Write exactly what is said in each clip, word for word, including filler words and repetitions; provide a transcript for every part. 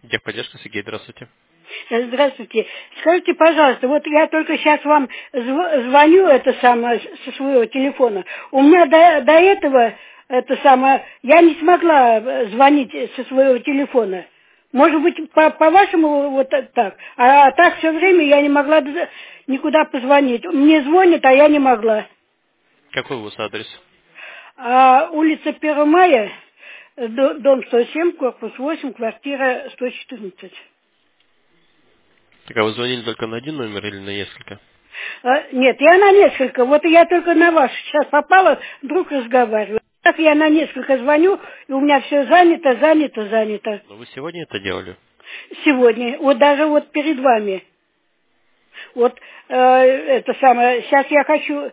Техподдержка, Сергей, здравствуйте. Э, Здравствуйте. Скажите, пожалуйста, вот я только сейчас вам зв- звоню это самое со своего телефона. У меня до, до этого это самое я не смогла э, звонить со своего телефона. Может быть, по, по-вашему вот так. А так все время я не могла д- никуда позвонить. Мне звонят, а я не могла. Какой у вас адрес? А улица первого мая, э, до- дом сто семь, корпус восемь, квартира сто четырнадцать. Так, а вы звонили только на один номер или на несколько? А, Нет, я на несколько. Вот я только на вас сейчас попала, вдруг разговариваю. Так я на несколько звоню, и у меня все занято, занято, занято. Но вы сегодня это делали? Сегодня, вот даже вот перед вами. Вот э, это самое, сейчас я хочу,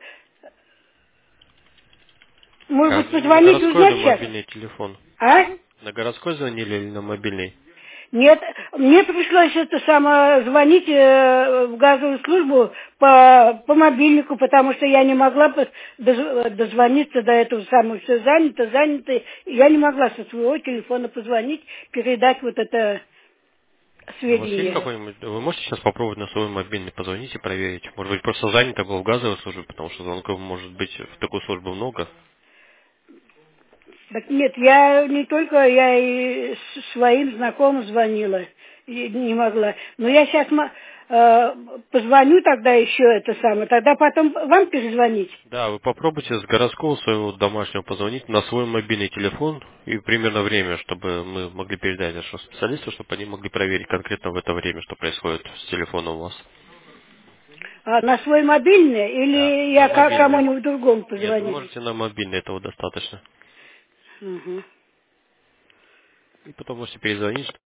может А быть, звонили на позвонить, городской или узнать сейчас? мобильный телефон? А? На городской звонили или на мобильный? Нет, мне пришлось это самое звонить э, в газовую службу по, по мобильнику, потому что я не могла бы доз- дозвониться до этого самого. Все занято, занято. И я не могла со своего телефона позвонить, передать вот это У вас есть сведения. какой-нибудь... Вы можете сейчас попробовать на свой мобильный позвонить и проверить? Может быть, просто занято было в газовой службе, потому что звонков может быть в такую службу много. Так нет, я не только, я и с- своим знакомым звонила, и не могла. Но я сейчас позвоню тогда еще это самое, тогда потом вам перезвонить. Да, вы попробуйте с городского своего домашнего позвонить на свой мобильный телефон и примерно время, чтобы мы могли передать нашим специалисту, чтобы они могли проверить конкретно в это время, что происходит с телефоном у вас. А на свой мобильный Да, или на я ко- мобильный. кому-нибудь другому Нет, вы позвонить? можете на мобильный, этого достаточно. Мгм. И потом можете перезвонить,